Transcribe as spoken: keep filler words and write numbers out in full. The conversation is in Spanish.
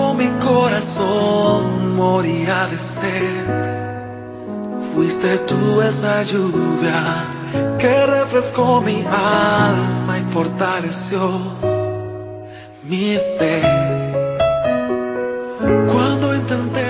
mi corazón moría de sed, fuiste tú esa lluvia que refrescó mi alma y fortaleció mi fe. Cuando intenté